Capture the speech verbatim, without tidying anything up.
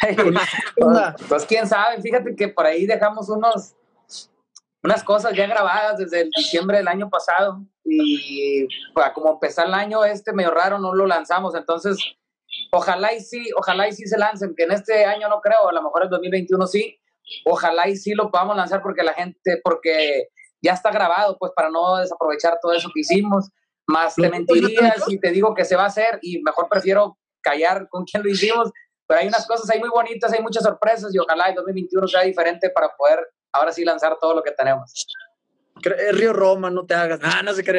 pues, pues quién sabe, fíjate que por ahí dejamos unos unas cosas ya grabadas desde el diciembre del año pasado y para como empezar el año este medio raro no lo lanzamos, entonces ojalá y sí, ojalá y sí se lancen, que en este año no creo, a lo mejor el dos mil veintiuno sí, ojalá y sí lo podamos lanzar porque la gente, porque ya está grabado, pues para no desaprovechar todo eso que hicimos, más te mentiría si te digo que se va a hacer y mejor prefiero callar con quién lo hicimos, pero hay unas cosas ahí muy bonitas, hay muchas sorpresas y ojalá el dos mil veintiuno sea diferente para poder ahora sí lanzar todo lo que tenemos. Río Roma, no te hagas. Ah, no se cree.